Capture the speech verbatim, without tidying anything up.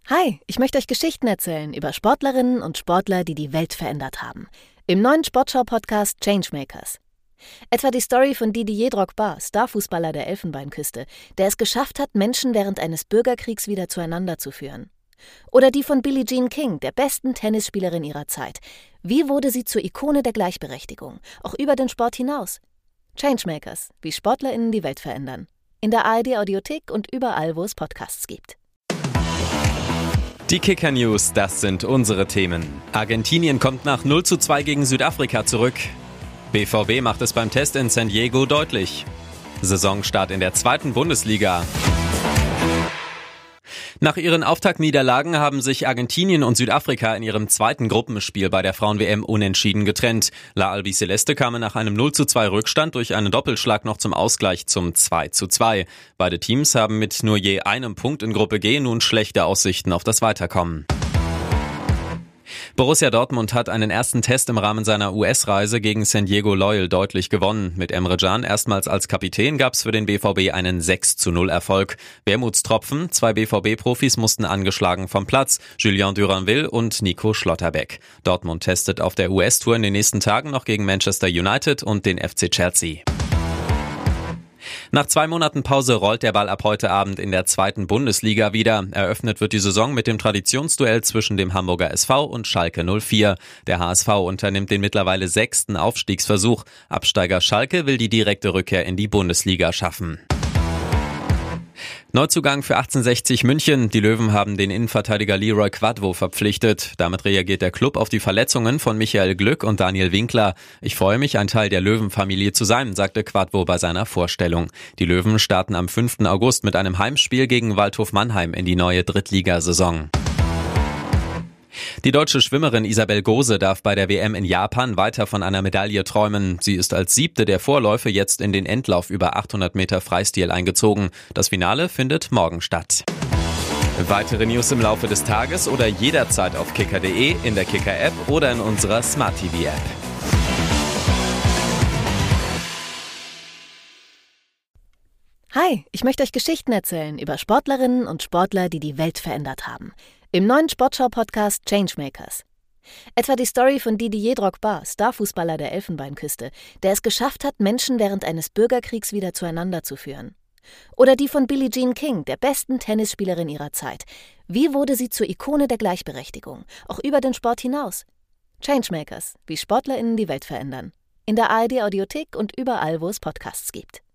Hi, ich möchte euch Geschichten erzählen über Sportlerinnen und Sportler, die die Welt verändert haben. Im neuen Sportschau-Podcast Changemakers. Etwa die Story von Didier Drogba, Starfußballer der Elfenbeinküste, der es geschafft hat, Menschen während eines Bürgerkriegs wieder zueinander zu führen. Oder die von Billie Jean King, der besten Tennisspielerin ihrer Zeit. Wie wurde sie zur Ikone der Gleichberechtigung, auch über den Sport hinaus? Changemakers, wie SportlerInnen die Welt verändern. In der A R D-Audiothek und überall, wo es Podcasts gibt. Die Kicker News, das sind unsere Themen. Argentinien kommt nach null zu zwei gegen Südafrika zurück. B V B macht es beim Test in San Diego deutlich. Saisonstart in der zweiten Bundesliga. Nach ihren Auftaktniederlagen haben sich Argentinien und Südafrika in ihrem zweiten Gruppenspiel bei der Frauen-W M unentschieden getrennt. La Albiceleste kamen nach einem null zu zwei Rückstand durch einen Doppelschlag noch zum Ausgleich zum zwei zu zwei. Beide Teams haben mit nur je einem Punkt in Gruppe G nun schlechte Aussichten auf das Weiterkommen. Borussia Dortmund hat einen ersten Test im Rahmen seiner U S-Reise gegen San Diego Loyal deutlich gewonnen. Mit Emre Can erstmals als Kapitän gab es für den B V B einen sechs zu null Erfolg. Wermutstropfen, zwei B V B-Profis mussten angeschlagen vom Platz, Julien Duranville und Nico Schlotterbeck. Dortmund testet auf der U S-Tour in den nächsten Tagen noch gegen Manchester United und den F C Chelsea. Nach zwei Monaten Pause rollt der Ball ab heute Abend in der zweiten Bundesliga wieder. Eröffnet wird die Saison mit dem Traditionsduell zwischen dem Hamburger S V und Schalke null vier. Der H S V unternimmt den mittlerweile sechsten Aufstiegsversuch. Absteiger Schalke will die direkte Rückkehr in die Bundesliga schaffen. Neuzugang für achtzehnhundertsechzig München. Die Löwen haben den Innenverteidiger Leroy Quadvo verpflichtet. Damit reagiert der Club auf die Verletzungen von Michael Glück und Daniel Winkler. Ich freue mich, ein Teil der Löwenfamilie zu sein, sagte Quadvo bei seiner Vorstellung. Die Löwen starten am fünften August mit einem Heimspiel gegen Waldhof Mannheim in die neue Drittligasaison. Die deutsche Schwimmerin Isabel Gose darf bei der W M in Japan weiter von einer Medaille träumen. Sie ist als siebte der Vorläufe jetzt in den Endlauf über achthundert Meter Freistil eingezogen. Das Finale findet morgen statt. Weitere News im Laufe des Tages oder jederzeit auf kicker punkt de, in der Kicker-App oder in unserer Smart-T V-App. Hi, ich möchte euch Geschichten erzählen über Sportlerinnen und Sportler, die die Welt verändert haben. Im neuen Sportschau-Podcast Changemakers. Etwa die Story von Didier Drogba, Starfußballer der Elfenbeinküste, der es geschafft hat, Menschen während eines Bürgerkriegs wieder zueinander zu führen. Oder die von Billie Jean King, der besten Tennisspielerin ihrer Zeit. Wie wurde sie zur Ikone der Gleichberechtigung, auch über den Sport hinaus? Changemakers, wie SportlerInnen die Welt verändern. In der A R D-Audiothek und überall, wo es Podcasts gibt.